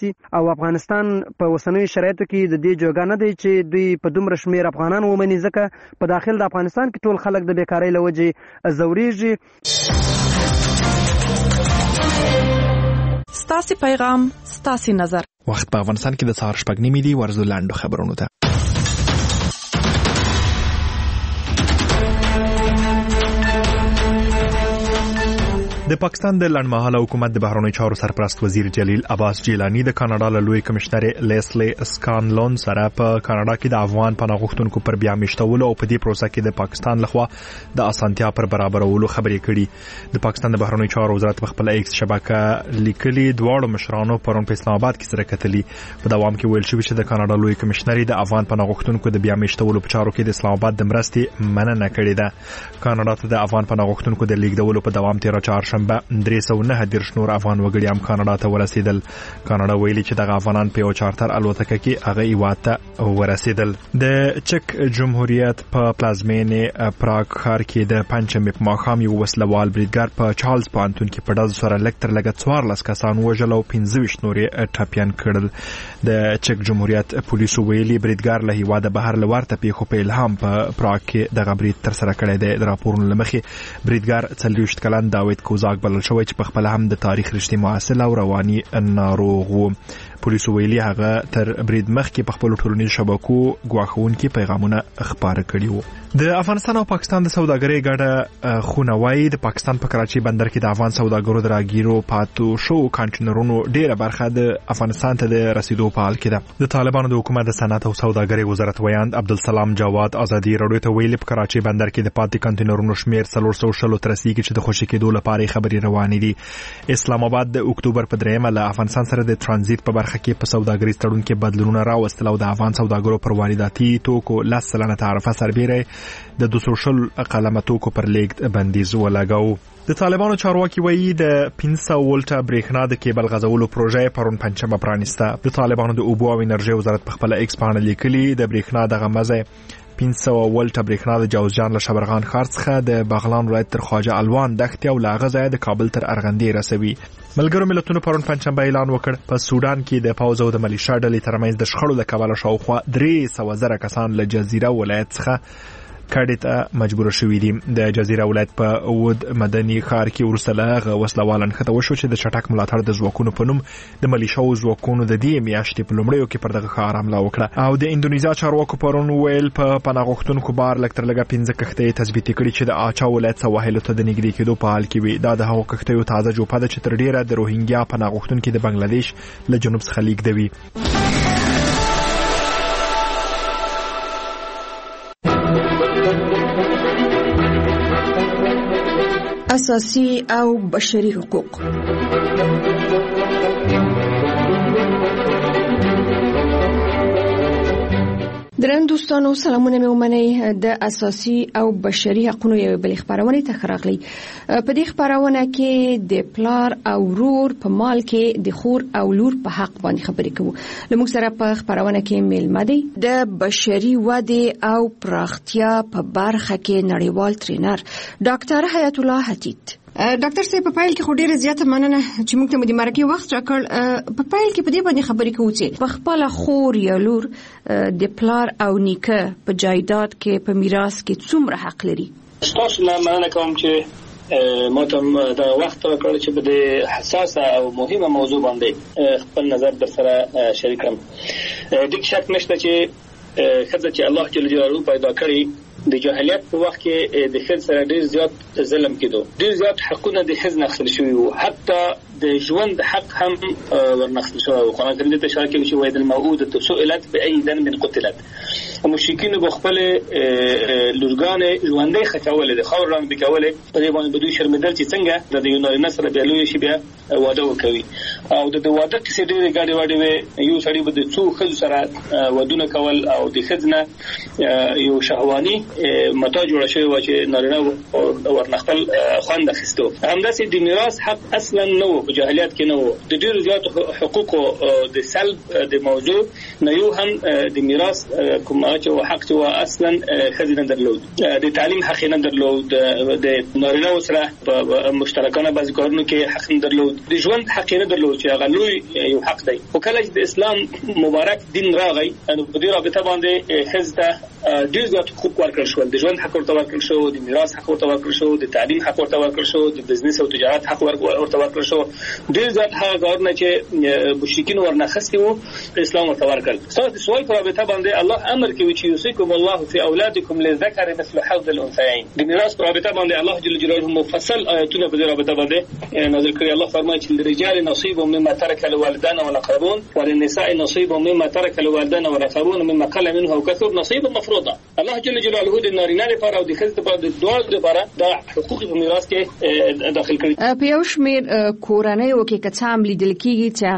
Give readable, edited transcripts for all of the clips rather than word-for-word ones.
راسي او افغانستان په اوسنیو شرایطو کې د دې جوګه نه دی چې دوی په دومره شمیر افغانان ومني، ځکه په داخل د افغانستان کې ټول خلک د بیکارۍ له وجې ځورېږي. ستاسې پیغام ستاسې نظر. وخت په افغانستان کې د سهار 6:30 دی. ورځو لاندو خبرونو ته. د پاکستان د لنډمهاله حکومت د بهرنیو چارو سرپرست وزیر جلیل عباس جیلانی د کاناډا له لوی کمشنر لیسلی سکانلون سره په کاناډا کې د افغان پناه غوښتونکو پر بیا میشتولو او په دې پروسه کې د پاکستان لخوا د اسانتیا پر برابرولو خبرې کړي. د پاکستان د بهرنیو چارو وزارت په خپل ایکس شبکه لیکلي دواړو مشرانو پرون په اسلام آباد کې سره کتلي. په دوام کې ویل شوی چې د کاناډا لوی کمشنر د افغان پناه غوښتونکو د بیا میشتولو په چارو کې د اسلام آباد د مرستې مننه کړې ده. کاناډا ته د افغان پناه غوښتونکو د لیږدولو په دوام 13 چهارشنبه 309 نور افغان وګړي هم کاناډا ته ورسېدل. کاناډا ویلي چې دغه افغانان په یو چارتر الوتکه کې هغه ایواته ورسېدل. د چک جمهوریت په پلازمینې پراګ ښار کې د پنځمې په ماښام یو وسلوال بریدګر په چارلز پوهنتون کې په ډزو سره لږ تر لږه 14 کسان وژل او 25 نور ټپیان کړل. د چک جمهوریت پولیسو ویلي بریدګر له هیواده بهر لورته پیښو په الهام په پراګ کې دغه برید تر سره کړی دی. د راپورونو له مخې بریدګر 40 کلن داوید کوزاک بلل شوی چې په خپل هم د تاریخ رښتې محصل او رواني ناروغ و. پولیسو ویلي هغه تر برید مخکې په خپل ټولنیزو شبکو ګواښونکي پیغامونه خپاره کړي وو. د افغانستان او پاکستان د سوداګرۍ ګډه خونوي د پاکستان په کراچي بندر کې د افغان سوداګرو د راګیرو پاتو شو کانټینرونو ډیره برخه د افغانستان ته د رسیدو په حال کې ده. د طالبانو د حکومت د صنعت او سوداګرۍ وزارت ویاند عبدالسلام جواد ازادي راډیو ته ویلي په کراچي بندر کې د پاتې کانټینرونو شمیر 400 تر رسیدي چې د خوشي کېدو لپاره خبري روانې دي. اسلام آباد د اکتوبر په 3 له افغانستان سره د ترانزیت په برخه کې په سوداګریز تړون کې بدلونونه راوستل او د افغان سوداګرو پر وارداتي توکو 10% تعرفه سربېره د 200 قلمه توکو پر لیږد بندیز ولګاو. د طالبانو چارواکي وایي د 500 ولټه برېښنا د کیبل غځولو پروژه پرون پنځمه پرانیسته. د طالبانو د اوبو او انرژي وزارت په خپل ایکس باندې لیکلي د برېښنا دغه مزه 500 ولټه برېښنا د جوزجان له شبرغان ښار څخه د بغلان ولایت تر خواجه الوان دښتې او له هغه ځایه د کابل تر ارغندې رسوي. ملګرو ملتونو پرون پنځمه اعلان وکړ په سودان کې د پوځ او د ملیشیا ډلې ترمنځ د شخړو د کبله شاوخوا 300,000 کسان له جزیره ولایت څخه کډې ته مجبور شوي دي. د جزیره ولایت په اود مدني ښار کې وروسته له هغه وسلوال نښته وشو چې د چټک ملاتړ د ځواکونو په نوم د ملیشیاو ځواکونو د دې میاشتې په لومړیو کې پر دغه ښار حمله وکړه. او د اندونیزیا چارواکو پرون ویل په پناه غوښتونکو بار لږ تر لږه 15 کښتۍ تثبیت کړي چې د آچا ولایت سواحلو ته د نږدې کېدو په حال کې وي. دا د هغو کښتیو تازه جوپه ده چې تر ډیره د روهینګیا پناه غوښتونکي د بنگلادیش له جنوب څخه لیږدوي. اساسي او بشري حقوق. درنو دوستانو سلامونه مې ومنئ. د اساسي او بشري حقوقو یو بل خبرونه ته خراغلی. په دې خبرونه کې د پلار او ورور په مال کې د خور او لور په حق باندې خبرې کوو. لموږ سره په خبرونه کې میلمه دی د بشري وده او پراختیا په برخه کې نړیوال ټرینر ډاکټر حیات الله حتیت. ډاکټر صاحب په پایل کې خو ډیره زیاته مننه چې موږ ته د مرکه وخت راکړ. په پایل کې په دې باندې خبرې کوو چې په خپل خور یا لور د پلار او نیکه په جایداد کې په میراث کې څومره حق لري. تاسو نه مننه کوم چې ما ته دا وخت راکړ چې په دې حساسه او مهمه موضوع باندې خپل نظر در سره شریک کړم. د شک نشته چې خدای چې الله جل جلاله پیدا کړی د جاهلیت په وخت کې د خځې سره ډیر زیات ظلم کېدو. ډیر زیات حقونه د خځې نخښل شوي وو، حتی د ژوند حق هم ورنخښل شوی وو. قرآن کریم ته اشاره کوي چې وایي الموءودة سئلت بأي ذنب قتلت. مشرکین په خپل لورګانې ژوندۍ خچولې د خاور رنګ بکولې په دې باندې بدوی شرمېدل چې څنګه د یو نارینه سره بیا لوی شي بیا واده وکوي. او د واده کیسې ډېرې ګاډې واډې وې. یو سړی به د څو ښځو سره ودونه کول او د ښځې نه یو شهواني متا جوړه شوې وه چې نارینه ورنخپل خوند اخیستو. همداسې د میراث حق اصلا نه و، په جاهلیت کې نه و. د ډېرو زیاتو حقوقو د سلب د موضوع نه یو هم د میراث کوم چې حق چې اصلا خزینه درلود د تعلیم حق نه درلود د نارینه سره په مشترکانه بعض کارونو کې حق نه درلود د ژوند حق نه درلود چې هغه لوی یو حق دی خو کله چې د اسلام مبارک دین راغی نو په دې رابطه باندې خزته ډیر زیات حقوق ورکړل شو د ژوند حق ورته ورکړل شو د میراث حق ورته ورکړل شو د تعلیم حق ورته ورکړل شو د بزنس او تجارت حق ورته ورکړل شو ډیر زیات هغه کارونه چې مشرکین ورنه خستی وو اسلام ورته ورکړل تاسو سوال په رابطه باندې الله امر کوي چې یوصيکم الله فی اولادکم للذکر مثل حظ الانثیین د میراث په رابطه باندې الله جل جلاله مفصل آیاتونه په دې رابطه باندې نازل کړي الله فرمایي چې للرجال نصیب مما ترك الوالدان والاقربون وللنساء نصیب مما ترك الوالدان والاقربون مما قل منه او كثر نصيب مفروضه الله جل جلاله د نارینه لپاره او د ښځې لپاره د دوه لپاره د حقوق په میراث کې داخل کړي په یو شمېر کورنیو کې کڅام لیدل کېږي چې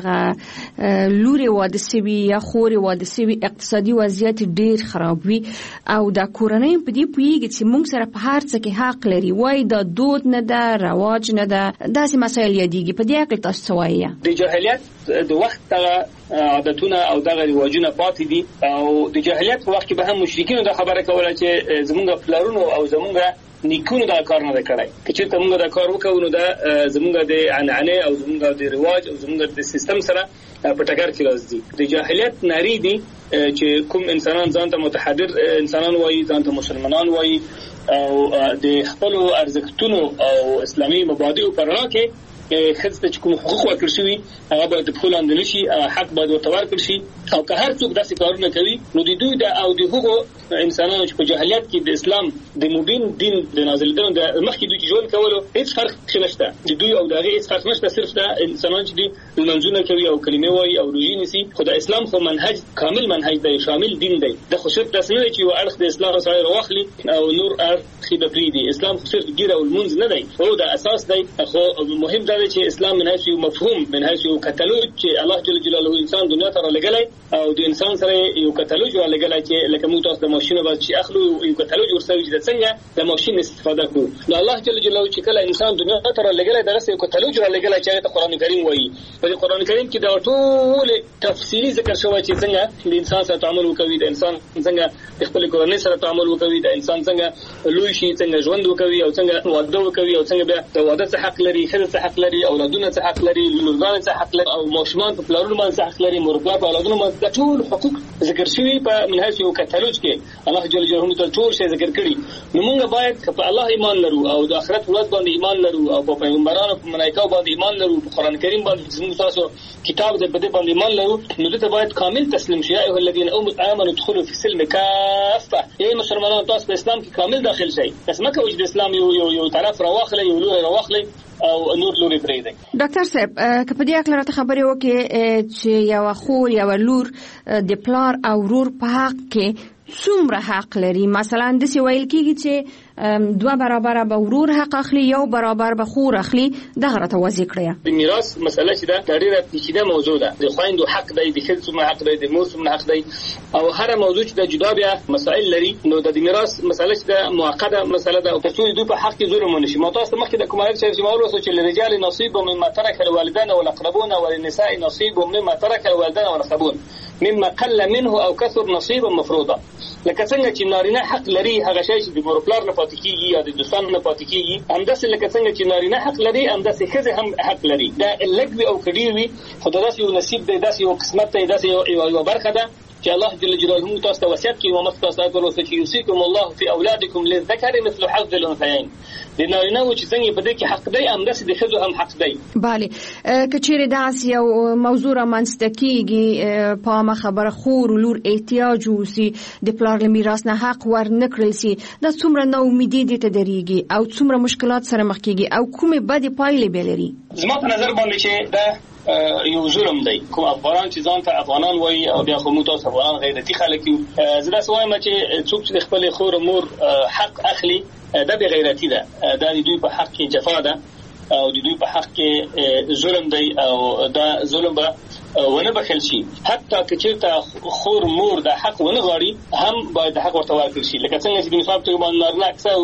هغه لوري واده سوي یا خوري واده سوي اقتصادي وضعیت ډیر خراب وي او دا کورنۍ په دې پوهیږي چې موږ سره په هر څه کې حق لري وای دا دود نه ده رواج نه ده داسې مسایل یادېږي په دې کې تاسو وایي د جاهلیت د وخت عادتونه او دغه رواجونه پاتې دي او د جاهلیت په وخت کې به هم مشرکین دا خبره کوله چې زمونږ پلارونو او زمونږ نیکونو دا کار نه کړای چې ته موږ دا کار وکړو نو دا زمونږ د عنعنه او زمونږ د رواج او زمونږ د سیستم سره په ټکر کې راځي د جاهلیت ناری دي چې کوم انسانان ځان ته متحضر انسانان وایي ځان ته مسلمانان وایي او د خپل ارزښتونو او اسلامي مبادئ په رڼا کې خدای چې کوم حقوق ورکړل شي هغه به د خپل اندل شي حق به ورته ورکړل شي او که هر څوک داسې کارونه کوي نو د دوی د او د هغو انسانانو چې په جاهلیت کې د اسلام د مبین دین د نازلېدنو د مخکې دوی ژوند کولو هیڅ فرق نشته د دوی او دغه هیڅ فرق نشته صرف د انسانان چې د منځونه کوي او کلمې وایي او روزي نيسي خدای اسلام خو منهج کامل منهج دی شامل دین دی د خو صرف داسې نه چې یو اړخ د اسلام سره راوخلي او نور اړخ د پریدي اسلام خو صرف ګیره او المنځ نه دی او د اساس دی خو مهم دی چې اسلام من حيث مفهوم من حيث کتالوج چې الله جل جلاله انسان دنیا ته راغلی او د انسان سره یو کتالوج راغلی چې لکه موږ تاسو د ماشين باندې چې اخلو یو کتالوج ورسوي چې څنګه د ماشين استفاده کوو نو الله جل جلاله چې کله انسان دنیا ته راغلی دغه یو کتالوج راغلی چې ته قران کریم وایي په قران کریم کې دا ټول تفصیلی ذکر شوی چې څنګه د انسان سره تعامل وکوي د انسان څنګه د خپل کورنۍ سره تعامل وکوي د انسان څنګه لوی شي څنګه ژوند وکوي او څنګه واده وکوي او څنګه د واده څخه حق لري خځه څخه حق لري اولادونه څخه حق لري لورګان څخه حق لري او ماشومان په پلارونو باندې حق لري مرګ په اولادونو باندې ټول حقوق ذکر شوی په منهج یو کتالوج کې الله جل جلاله ټول شی ذکر کړي نو موږ باید په الله ایمان لرو او د آخرت ورځ باندې ایمان لرو او په پیغمبرانو په ملائکه باندې ایمان لرو په قران کریم باندې زموږ تاسو کتاب دې باندې ایمان لرو نو ته باید کامل تسلیم شې ایه الذين امنوا ادخلوا في السلم كافه ای مسلمانانو تاسو په اسلام کې کامل داخل شئ اسمه کوي د اسلام یو طرف راوخلې یو لور راوخلې او نور لوري پرې دی ډاکټر صاحب کله دې اکلره خبرې وکړي چې یو خور یو لور د پلار او ورور په حق کې څومره حق لري مثلا د سی ویل کېږي چې دوه برابر به ورور حق اخلي یو برابر به خور اخلي دغه راته وضع کړی د میراث مسله چې دا ډیره پیچیده موضوع ده د خويندو حق دی د ښځو حق دی د مور حق دی او هر موضوع چې د جدا بیا مسائل لري نو د میراث مسله چې د معقده مسله ده او تاسو دوی په حق کې ظلم ونشي ما تاسو مخکې د کومه چې مولو چې لرجال نصيب مما ترك الوالدان والاقربون وللنساء نصيب مما ترك الوالدان والاقربون مما قل منه او كثر نصيبا مفروضا لکه څنګه چې نارینه حق لري هغه شی چې د مورپلار نه پاتې کیږي یا د دوستانو نه پاتې کیږي همداسې لکه څنګه چې نارینه حق لري همداسې ښځه هم حق لري دا لږ او کډیر وي خو داسې یو نصیب دی داسې یو قسمت دی داسې یو برخه ده چې الله جل جلاله تاسو ته وصیت کوي او مستاسو ته چې یوصيکم الله فی اولادکم للذکر مثل حظ الانثیین د نارینه و چې څنګه په دې کې حق دی همداسې د ښځو هم حق دی bale کچېره داس یو موضوع را منځتکیږي په ما خبره خور لور احتیاج وسی د پلار میراث نه حق ور نکړل سي دا څومره نو امیدي دي ته دريږي او څومره مشکلات سره مخ کیږي او کومه بدی پایلې بلري زما په نظر باندې چې دا یو ظلم دی کوم افغانان چې ځان ته افغانان وایي او بیا خو موږ تاسو افغانان غیرتي خلک یو زه دا وایم چې څوک چې خپل خور مور حق اخلي دا به غیرتي ده دا د دوی په حق کې جفا ده او د دوی په حق کې ظلم دی او دا ظلم به ونه بخل شي حتی که چېرته خور مور د حق ونه غواړي هم باید د حق ورته ورکړل شي لکه څنګه چې د مثال په توګه باندې نارینه اکثر ورونه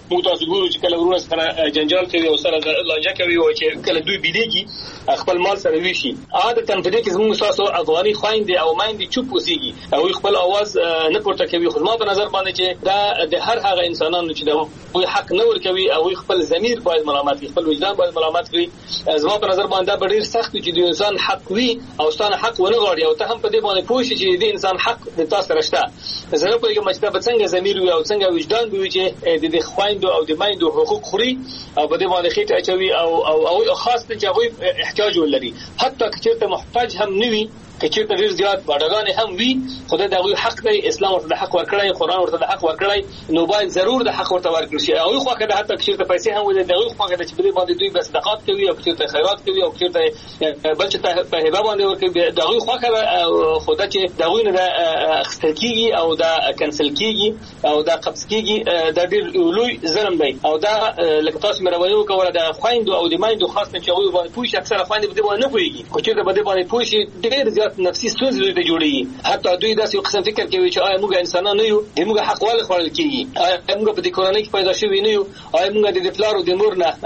موږ تاسو ګورو چې کله ورونه سره جنجال کوي او سره لانجه کوي او چې کله دوی بيليږي خپل مال سره ویشي عادت په دې کې زموږ تاسو افغاني خويندې او مایندې چوپ اوسېږي او خپل आवाज نه پورته کوي. خو ما په نظر باندې چې دا د هر هغه انسانانو چې د حق نه ورکوي او خپل ضمیر باید ملامت کړي، خپل وجدان باید ملامت کړي. زما په نظر باندې دا ډېر سخت چې د انسان حق وي او ستانه حق ونه غواړي او ته هم په دې باندې پوه شې چې د انسان حق د تاسو سره شته. زه نه پوهیږم چې دا به څنګه ضمیر وي او څنګه وجدان وي چې د خويندو او د مایندو حقوق خوري او په دې باندې خېټه اچوي او خاص ته چې هغه احتیاج ولري، حتی که چېرته محتاج هم نه وي، که چېرته ډېر زیات باډګان هم وي، خدای د هغوی حق دی، اسلام ورته د حق ورکړی، قرآن ورته د حق ورکړی، نو باید ضرور د حق ورته ورکړل شي. هغوی خواږه ده، حتی که چېرته پیسې هم ولري د هغوی خواږه ده چې په دې باندې دوی به صدقات کوي او که چېرته خیرات کوي او که چېرته بل چا ته په هبه باندې ورکوي، د هغوی خواږه ده. خو دا چې د هغوی نه دا اخیستل کېږي او دا کنسل کېږي او دا قبض کېږي، دا ډېر لوی ظلم دی. او دا لکه تاسو مې روایت وکړه د خویندو او د میندو خاص چې هغوی باندې پوه شي، اکثره خویندې په دې باندې نه پوهېږي، خو چېرته په دې باندې پوه شي ډېر زیات نفسي ستونزې دوی ته جوړېږي. حتی دوی داسې یو قسم فکر کوي چې آیا موږ انسانان نه یو، د موږ حق ولې خوړل کېږي، آیا موږ په دې کورنۍ کې پیدا شوي نه یو، آیا موږ د پلار او د مور نه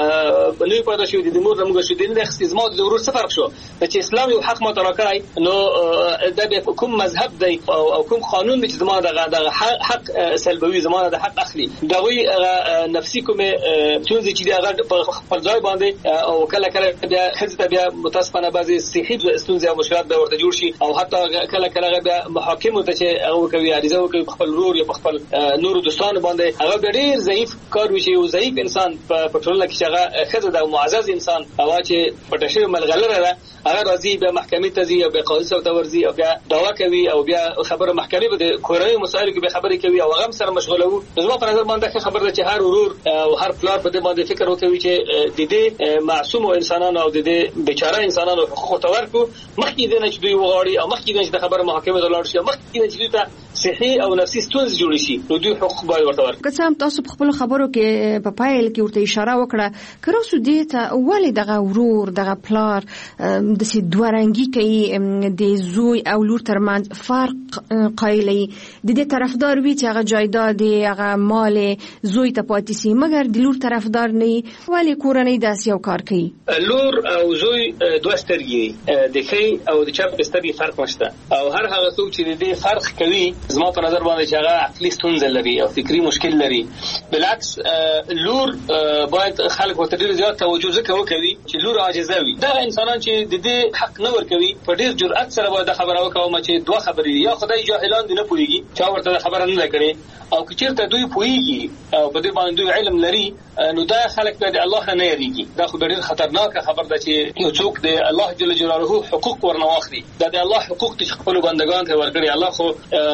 نه پیدا شوي، د مور نه موږ شوي نه اخیستي. زما د ورور څه فرق شو چې اسلام یو حق ماته راکړی، نو دا بیا کوم مذهب دی او کوم قانون دی چې زما د حق سلبوي، زما د حق اخلي. دغوی نفسي کومې ستونزې چې هغه په خپل ځای باندې او کله کله بیا ښځې ته بیا متاسفانه بعضې صحي ستونزې او مشکلات به ورته جوړ شي او حتی کله کله بیا محاکمو ته چې هغه کوي عریضه وکوي په خپل ورور یا په خپل نورو دوستانو باندې، هغه بیا ډېر ضعیف کار وشي. یو ضعیف انسان په ټولنه کې چې هغه ښځه ده او معزز انسان هغه چې پټه شوې ملغلره ده، هغه راځي بیا محکمې ته ځي او بیا قاضي صاحب ته ورځي او بیا دعوا کوي او بیا خبره محکمې به د کورنۍ مسایلو کې به خبرې کوي او هغه هم سره مشغوله وو. زما په نظر باندې ښه خبره ده چې هر ورور او هر پلار په دې باندې فکر وکوي چې د دې معصوم انسانانو او د دې بیچاره انسانانو حقوق ته ورکړو، مخکې دې نه چې دوی وغواړي او مخکې دې چې د خبره محکمې ته لاړ شي، مخکې دې چې دوی ته صحي او نفسي ستونزې جوړې شي، نو دوی حقوق باید ورته ورکړي. که څه هم تاسو په خپلو خبرو کې په پایل کې ورته اشاره وکړه، که راسو دې ته ولې دغه ورور دغه پلار داسې دوه رنګي کوي، د زوی او لور ترمنځ فرق قایلوي، د دې طرفدار وي چې هغه جایداد هغه مال زوی ته پاتې شي مګر د لور طرفدار نه وي، ولې کورنۍ داسې یو کار کوي؟ لور او زوی دوه سترګې د ښي او د چپ سترګې فرق نشته او هر هغه څوک چې د دې فرق کوي زما په نظر باندې چې هغه عقلي ستونزه لري او فکری مشکل لري. بالعکس لور باید خلک ورته ډېر زیات توجه ځکه وکړي چې لور عاجزه وي. دا انسانان چې د دې حق نه ورکوي په ډېر جرأت سره باید خبره وکړو چې دوه خبرې یا خدای جاهلان دي نه پوهیږي چا ورته خبره نه کړي او که چېرته دوی پوهیږي او په دې باندې دوی علم لري، نو دا خلک به د الله نه یریږي. دا خو ډېر خطرناکه خبر ده چې یو څوک د الله جل جلاله حقوق ورنه واخلي. دا د الله حقوق چې خپل بندگان ته ورکړي. الله خو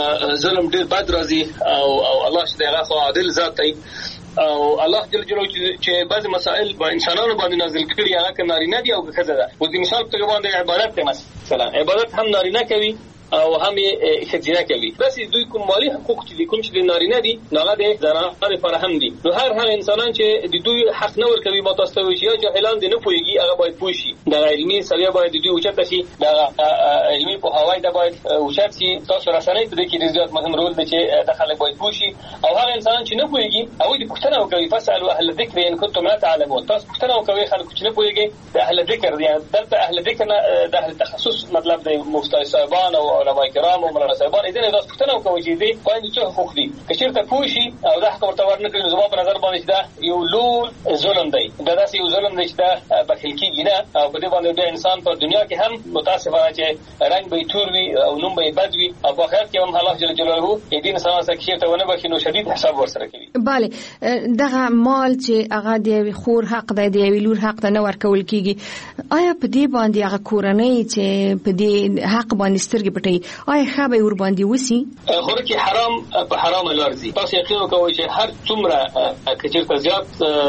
ظلم ډېر بد راځي او الله چې هغه خو عادل ذات دی او الله جل جلاله چې بعض مسائل په انسانانو باندې نازل کړي هغه که نارینه دي او که ښځه ده. اوس د مثال په توګه باندې عبادت دی، مثلا عبادت هم نارینه کوي او هم ښځینه کوي، بس دوی کوم مالی حقوق چې کوم چې د نارینه دي هغه د زنانو لپاره هم دي. نو هر انسانان چې د دوی حق نه ورکوي ما تاسو ته وایي چې یا جاهلان دي نه پوهیږي، هغه باید پوه شي. د علمي سویه باید د دوی اوچته شي، د علمي پوهاوی دا باید اوچت شي. تاسو رسنۍ په دې کې ډېر زیات مهم رول دی چې د خلک باید پوه شي او هغه انسانان چې نه پوهیږي هغوی د پوښتنه وکوي، فاسألوا اهل الذکر ان کنتم لا تعلمون. تاسو پوښتنه وکوي خلک چې نه پوهیږي د اهل ذکر دي، دلته اهل ذکر نه د اهل تخصص مطلب دی، مفتي صاحبان او علماء کرام او مولانا صاحبان دې نه تاسو پوښتنه وکوي چې دې باندې څه حقوق دي. که چېرته پوه شي او دا حق ورته ورنکړي نو زما په نظر باندې دا یو لوی ظلم دی، دا داسې یو ظلم دی چې دا بخښل کېږي نه او په دې باندې د انسان په دنیا کې هم متاسفانه چې رنګ به یې تور وي او نوم به یې بد وي او په آخرت کې هم الله جل جلاله دې انسان سره که چېرته ونه بخښي نو شدید حساب ورسره کوي. بله، دغه مال چې هغه د یوې خور حق دی د یوې لور حق ته نه ورکول کېږي، آیا په دې باندې هغه کورنۍ چې په دې حق باندې سترګې پټوي آیا ښه به ور باندې وسي؟ خوراک حرام په حرام لار ځي. تاسو یقین وکړئ چې هر څومره که چېرته زیات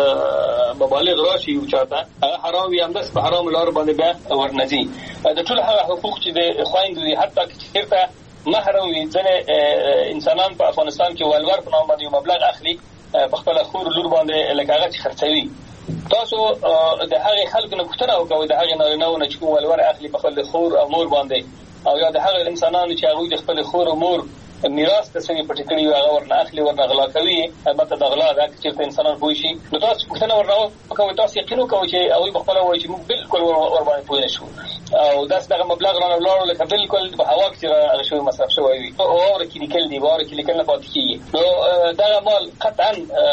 مبالغ راشي یو چاته هغه حرام وي همداسې په حرام لار باندې بیا ورنځي. د ټول هغه حقوق چې د خویندو دي حتی که چېرته محرم وي، ځینې انسانان په افغانستان کې ولور په نام باندې یو مبلغ اخلي په خپله خور لور باندې لکه هغه چې خرڅوي. تاسو د هغې خلکو نه پوښتنه وکړئ د هغې نارینه‌و نه چې کوم ولور اخلي په خپل خور او مور باندې او یا د هغه انسانانو چې هغوی د خپل خور او مور میراث ته سوي پټ کړی هغه ورنه اخلي ورنه غلا کوي البته د غلا دا چې انسانان پوه شي نو تاسو پوښتنه ورنه کوي تاسو یقین وکړئ چې هغه بخپل وایي چې موږ بالکل ور باندې پوه نشو او داس دغه مبلغ رانه ولاړو لکه بالکل په هوا کې هغه شوی مصرف شوی وي او ورکې لیکل دی ورکې لیکل نه پاتې کیږي نو دا مال قطعا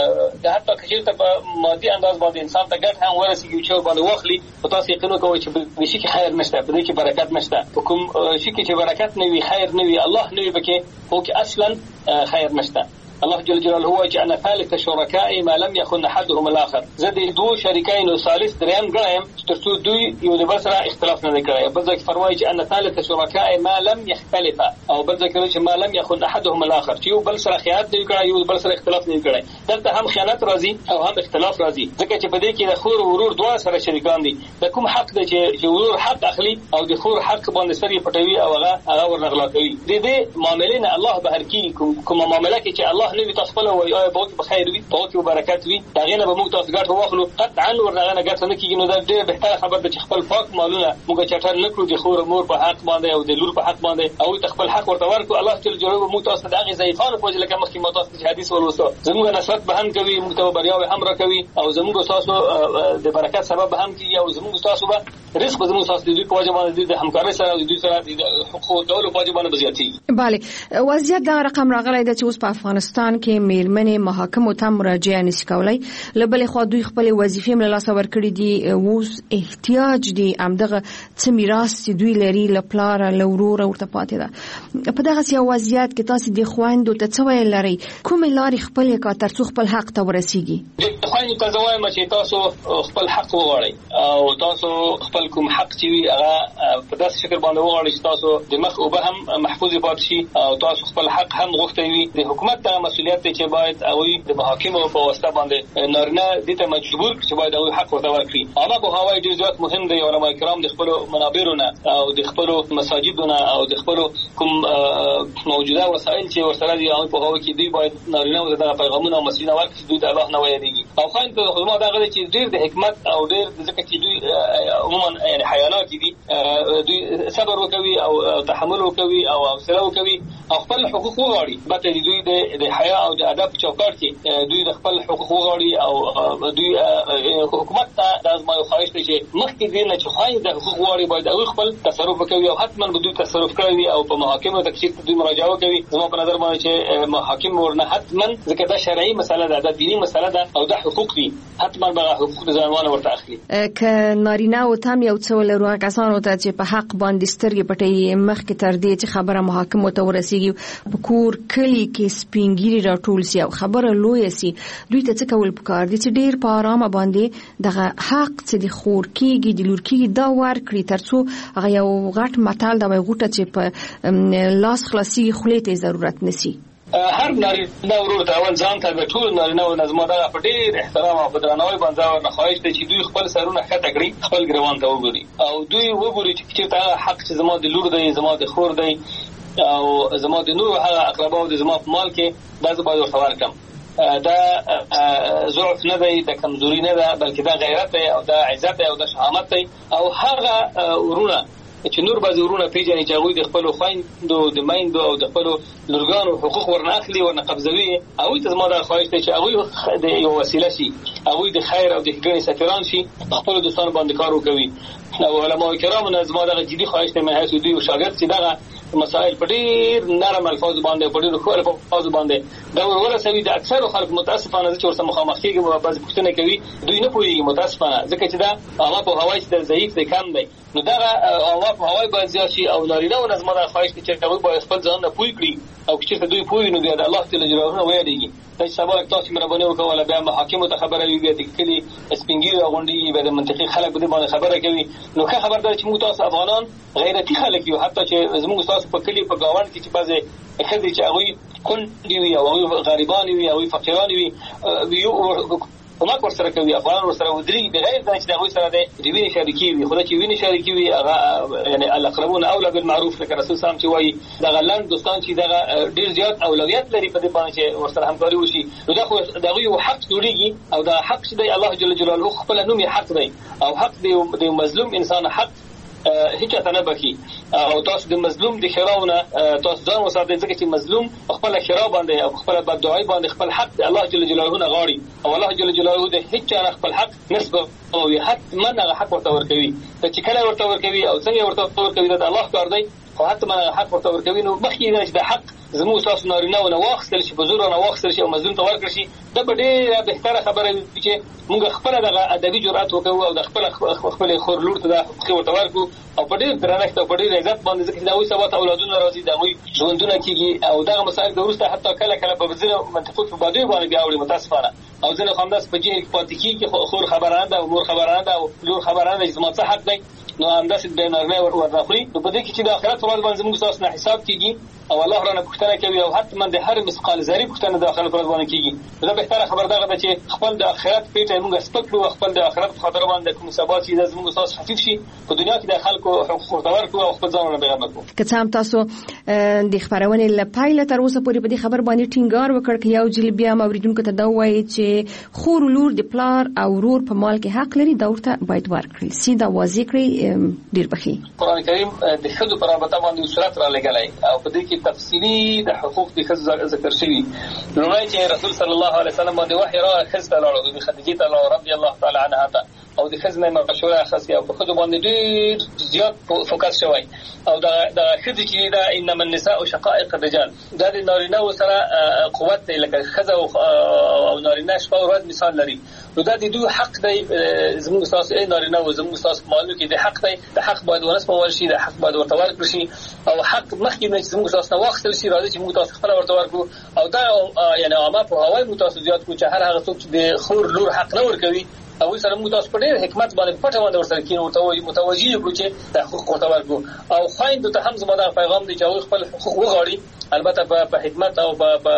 حتی چې ته مادي انداز باندې انسان ته ګټ هم ورسیږي چې باندې واخلي او تاسو یقین وکړئ چې په شي کې خیر نشته په دې کې برکت نشته کوم شي کې چې برکت نه وي خیر نه وي الله نه وي پکې هو کې اصلا خیر نشته الله جل جلاله هو جعل ثالث شركاء ما لم يكن احدهم الاخر زدي دو شريكين وثالث دريم غايم ترتو دوی یو د بسره اختلاف نه کوي بل ځکه فرمایي چې ان ثالث شركاء ما لم يختلف او بل ځکه چې ما لم يكن احدهم الاخر چې یو بل سره خیانت نه کوي یو بل سره اختلاف نه کوي دلته هم خیانت راځي او هم اختلاف راځي ځکه چې په دې کې د خور او ورور دوه سره شریکان دي د کوم حق دی چې ورور حق اخلي او د خور حق باندې سری پټوي او هغه ورنغلا کوي د دې معاملې نه الله بهر کی کوم معاملې کې چې الله نبی تاسو په وای او بوت بخیر وي بوت برکت وي دا غینه به موږ تاسو ګټه واخلو قطعا ورنغه ګټه نه کیږي نو دا ډېر بهتره خبر ده چې خپل پاک مالونه موږ چټر نه کړو د خور مور په حق باندې او د لور په حق باندې او خپل حق ورته ورکو الله جل جلاله موږ تاسو د هغه ضعیفانو په ځل کې مخکې ما تاسو حدیث ولوسو زموږ نسبت به هم کوي موږ ته بریاوي هم را کوي او زموږ تاسو د برکت سبب هم کیږي او زموږ تاسو به رزق زموږ تاسو د دوی په وجه باندې د همکارۍ سره د دوی سره د حقوق ډول په وجه باندې زیاتېږي. بله وضعیت دا رقم راغلی دی چې اوس په افغانستان کې میرمنې محاکمو ته مراجعه نشي کولای لبل خو دوی خپل وظیفې مل لاس ورکړي دي اوس احتیاج دي همدغه څه میراث چې دوی لري لپلار لورور ورته پاتې ده په دغه سیاسي وضعیت کې تاسو د خويندو ته څه ویل لري کوم لارې خپل کا ترڅو خپل حق ته ورسیږي د خويندو ته زوایم چې تاسو خپل حق وغواړئ او تاسو خپل کوم حق چې وي هغه په داسې شکل باندې وغواړئ چې تاسو د مخ او به هم محفوظ پاتې شي او تاسو خپل حق هم غوښتئ وي د حکومت ته مسؤلیت دی چې باید او د محاکمو په واسطه باندې نارینه د ته مجبور چې باید او حق ورته ورکړي اما په هوای ډیر زیات مهم دی علماء کرام د خپل منابرونه او د خپل مساجدونه او د خپل کوم موجوده وسایل چې ورسره دي او په هوای کې دوی باید نارینه د پیغامونه او مسیحه ورکړي دوی د الله نه ویریږي او خاين ته خدمت هغه چې ډیر د حکمت او ډیر ځکه چې دوی عموما یعنی حیوانات دي دوی صبر وکوي او تحمل وکوي او حوصله وکوي او خپل حقوق وغواړي بته دوی د حیا او د ادب چوکاټ کې دوی د خپل حقوق وغواړي او دوی حکومت ته د ازمایو خواهش دي چې مخکې دې نه چې خواهی د حقوق وغواړي باید او خپل تصرف وکوي او حتما به دوی تصرف کوي او په محاکمو ته چې دوی مراجعه کوي زما په نظر باندې چې محاکم ورنه حتما ځکه دا شرعي مسله ده د دینی مسله ده او د حقوق دي حتما به حقوق د ځوانانو ورته اخلي ک نارینه او تام یو څول ورو کسانو ته چې په حق باندې سترګې پټي مخکې تر دې چې خبره محاکمو ته ورسیږي په کور کلی کې سپینګيري راټول سي او خبره لوی سي دوی ته څه کول پکار دي چې ډیر په آرامه باندې دغه حق چې د خور کېږي د لور کېږي دا ورکړي ترڅو هغه یو غټ متال دا غوټه چې په لاس خلاصي خلې ته ضرورت نشي هر نارینه ورور ته اول ځان ته ټول نارینه او نظم دا په ډیر احترام او درناوي باندې ورنه خواهش دي چې دوی خپل سرونه خټه کړي خپل ګروان ته وګوري او دوی وګوري چې تا حق چې زما د لور دی زما د خور دی او زما د نور هغه اقرباو د زما په مال کې دا زه باید ورته ورکړم دا ضعف نه دی د کمزوري نه ده بلکې دا غیرت دی او دا عزت دی او دا شهامت دی او هغه ورونه چې نور بعض ورونه پیژني چې هغه د خپل خويندو د مایندو او د خپل لورګانو حقوق ورنه اخلي ورنه قبضوي او ته زما د خواهش ته چې هغه د یو وسیله شي هغه د خیر او د ښېګڼې سفیران شي خپل دوستانو باندې کار وکوي او علماء کرام نه زما د جدي خواهش ته مه هڅو دوی او شاګرد چې دغه مسائل په ډیر نرم الفاظ باندې په ډیر ښه الفاظ باندې دا ورسوي د اکثر خلک متاسفانه چې ورسره مخامخ کېږي بعض پوښتنه کوي دوی نه پوهیږي متاسفانه ځکه چې دا هغه په هوای کې د ضعیف دی کم دی نو دا هغه په هوای باندې زیات شي او نارینه او نظم دا خواهش چې هغه باید خپل ځان نه پوي کړي او چې دوی پوي نو د الله تعالی جلاله ویریږي چې سبا تاسو مهرباني وکړئ بیا محاکم ته خبره وي بیا د کلی سپینګیر غونډي به د منطقي خلک به باندې خبره کوي نو که خبر ده چې موږ تاسو افغانان غیرتی خلک یو حتی چې زموږ تاسو په کلی په گاوند کې چې بعضه خدي چې هغه کندي وي او غریبان وي او فقیران وي وما ورسره کوي افغان ورسره ودري بغیر د چې هغه سره د وینې شریکي وي خو چې وینې شریکي وي هغه یعنی الاقربون اولى بالمعروف لکه رسول صلی الله علیه وسلم چې وایي دا غلند دوستان چې دا ډیر زیات اولویت لري په دې باندې چې ورسره همکاري وشي نو دا خو دغه یو حق جوړیږي او دا حق چې دی الله جل جلاله خپل نوم حق دی او حق دی د مظلوم انسان حق هیڅ ته نه بخي او تاسو د مظلوم د خیراونه تاسو ځان وساتئ ځکه چې مظلوم خپل خیرا باندې او خپل بددعای باندې خپل حق د الله جل جلاله نه غاړي او الله جل جلاله د هیڅ نه خپل حق نسبت او حتما هغه حق ورته ورکوي چې کله ورته ورکوي او څنګه ورته ورکوي د الله کار دی خو حتما حق ورته ورکوي نو مخکې نه چې د حق زموږ تاسو نارینه او واخستل شي په زور نه واخستل شي او مظلوم ته ورکړي شي دا به ډېره بهتره خبره وي چې موږ خپل د ادبي جرأت وکړو او د خپل خور لور ته د حقوق ورته ورکړو او په ډېر درنښت او په ډېر عزت باندې ځکه دا وایي سبا ته اولادونه راځي دا وایي ژوندونه کیږي او دغه مسائل د وروسته حتی کله په ځینو منطقو په بادوي باندې بیا وړي متاسفانه او ځینې خامداس په جهل کې پاتې کیږي خور خبرانه ده او مور خبرانه ده او لور خبرانه ده چې زما څه حق دی نو همداسې د نارینه ورناخلي نو په دې کې چې د آخرت ورځ باندې زموږ تاسو نه حساب کیږي او الله رانه پوښتنه کوي او حتما د هر مثقال ذره پوښتنه د آخرت ورځ باندې کیږي دا به تر خبر ده چې خپل د آخرت پیټه موږ سپکلو خپل د آخرت خاطر باندې کوم سبا چې زموږ تاسو خفيف شي په دنیا کې د خلکو حقوق ورکړو او خپل ځان نه بیان کړو که څه هم تاسو د خبرونه لپاره تر اوسه پورې په دې خبر باندې ټینګار وکړ چې یو جل بیا موریدونکو ته دا وایي چې خور لور د پلار او ورور په مال کې حق لري دا ورته باید ورکړي سیده واضح کړی ډیر بخي قرآن کریم د خدو پر رابطه باندې سورات را لګلای او په دې کې تفصیلی د حقوق د خزر ذکر شوی لومړی چې رسول صلی الله علیه وسلم باندې وحی را خزته لاړو د خدیجه رضی الله تعالی عنها ته او د خزنه مشوره خاصه او په خدو باندې ډیر زیات فوکس شوی او د خدي چې دا انما النساء شقائق الرجال دا د نارینه سره قوت لکه خزه او نارینه شپه او ورځ مثال لري نو دا د دوی حق دی زموږ تاسو نارینه او زموږ تاسو مالو کې د حق دی د حق باید ونسپول شي د حق باید ورته ورکړي شي او حق مخکې نه چې زموږ تاسو واخستل شي راځي چې موږ تاسو خپل ورته ورکړو او دا یعنی عامه په هوای موږ تاسو زیات کو چې هر هغه څوک چې د خور لور حق نه ورکوي او سره موږ تاسو په ډېر حکمت باندې پټه باندې ورسره کینو متوجي یو چې د حقوق ورته ورکړو او خاين د هم زموږ د پیغام دی چې خپل حقوق وغواړي البته په خدمت او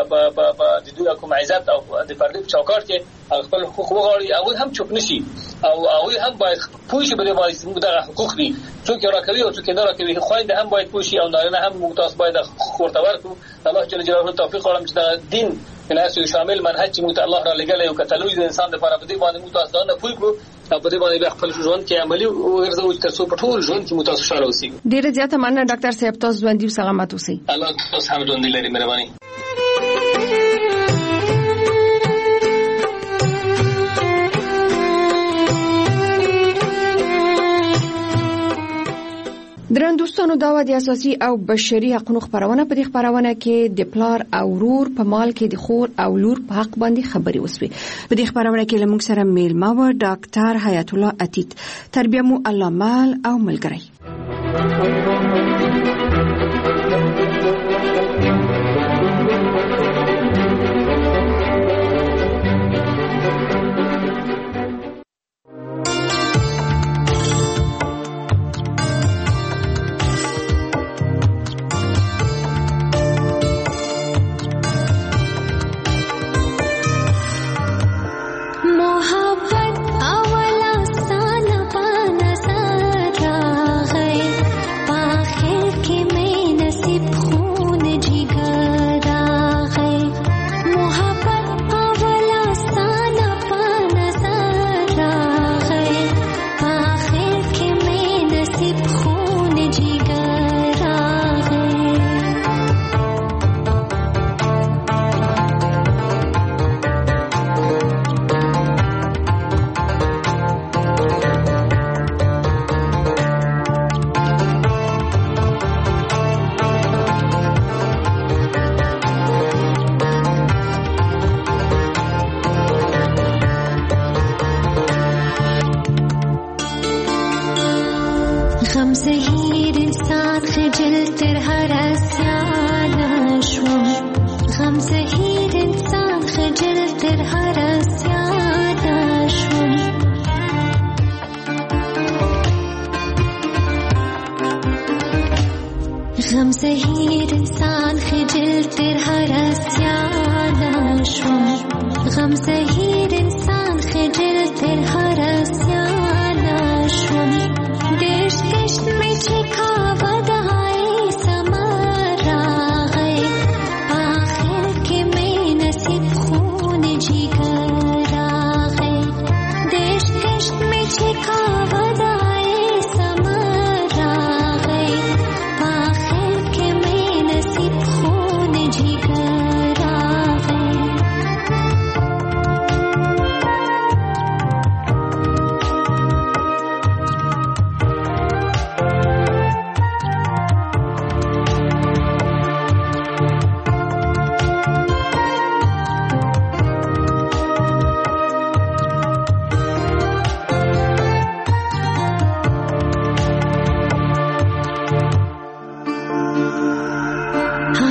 په د دوی کوم عزت او د فردي چوکاټ کې خپل حقوق وغواړي او هم چوپ نشي او هم باید پوه شي بده باید موږ د حقوق دي څوک راکوي او څوک نه راکوي خاين هم باید پوه شي او نارینه هم موږ تاسو باید حقوق ورته ورکړو الله جل جلاله توفیق ورکړي چې د دین کلاسو شامل منهج چې موږ الله را لګلې او کتلوي د انسان لپاره په دې باندې موږ تاسو نه پوي کو او په دې باندې خپل ژوند کې عملی ورزو چې تاسو په ټول ژوند کې موږ تاسو شاله اوسئ. ډیره زیاته مننه ډاکټر صاحب تاسو ژوندۍ سلامت اوسئ. الله تاسو هم ژوندۍ لري مهرباني. درن دوستانو دا د اساسي او بشري حقوقو خبرونه په دې خبرونه کې د پلار او ورور په مال کې د خور او لور په حق باندې خبري وسوي. په دې خبرونه کې لمونږ سره میلمه و ډاکټر حیات الله عتیق تربیه مو الله مال او ملګری.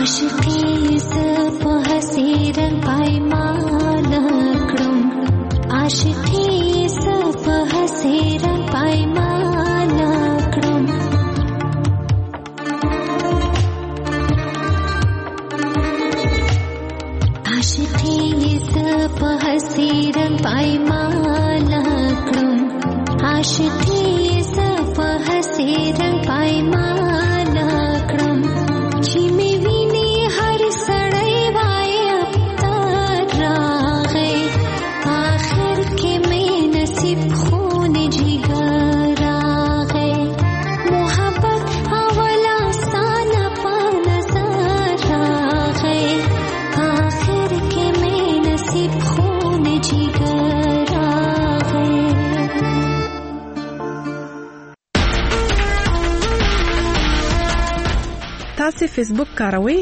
تاسو فیسبوک کاروئ؟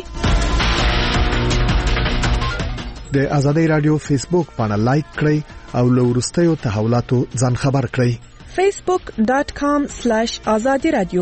د آزادۍ رادیو فیسبوک باندې لایک کړئ او له وروستیو تحولاتو ځان خبر کړئ. facebook.com/azadi radio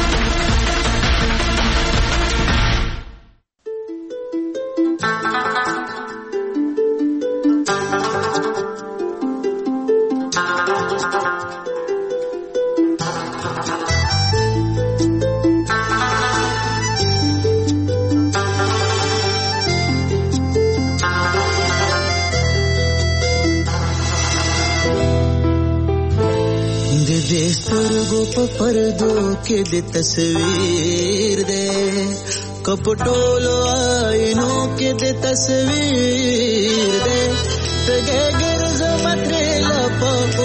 पर्दो के दे तस्वीर दे कपटोलो आईनों के दे तस्वीर दे तगे गिरज मतरेला पापो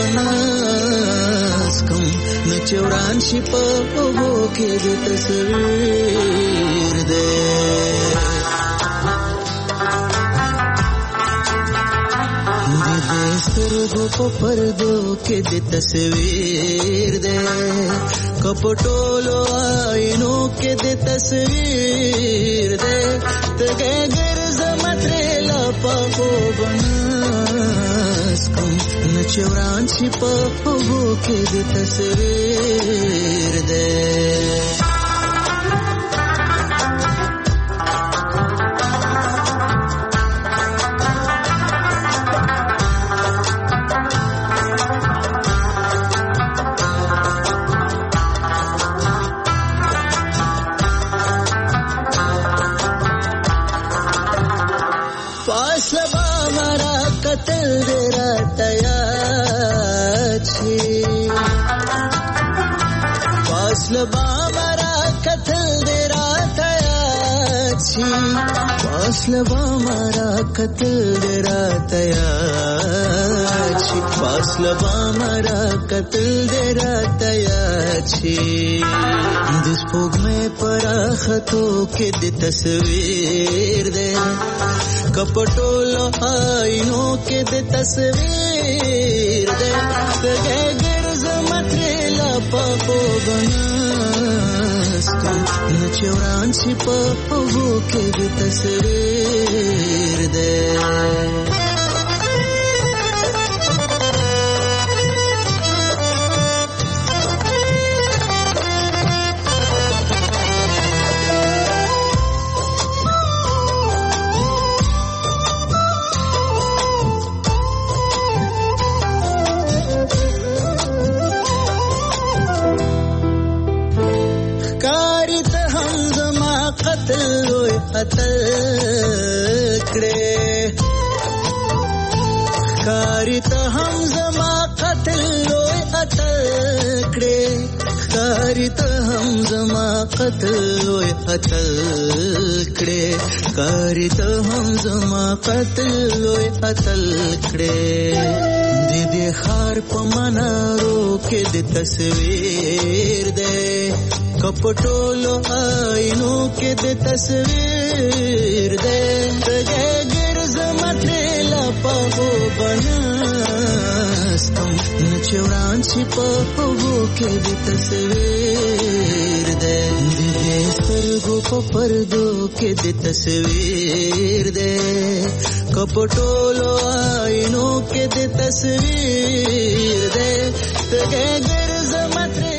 बनास कम न चौरान शिपापो के दे तस्वीर दे सरगो को पर्दो के दे तस्वीर दे कपटोलो आईनों के दे तस्वीर दे तगे गिरज मतरेला पापो बनास कम न चौरान शिपापो के दे तस्वीर दे फासलबा मारा कत्ल देरा तयाची फासलबा मारा कत्ल देरा तयाची दिसपोग में पराखतों के दे तस्वीर दे कपटोलो आईनों के दे तस्वीर दे तगे गिरज मतरेला पापो बनास को न चौरान शिपापो के दे तस्वीर दे कारित हम जमा कत्ल लोए अतलकड़े कारित हम जमा कत्ल लोए अतलकड़े कारित हम जमा कत्ल लोए अतलकड़े दे खार पमना रो के दे तस्वीर दे कपटोलो आईनों के दे तस्वीर दे तगे गिरज मतरेला पापो बनास कम न चौरान शिपापो के दे तस्वीर दे सरगो को पर्दो के दे तस्वीर दे कपटोलो आईनों के दे तस्वीर दे तगे गिरज मतरे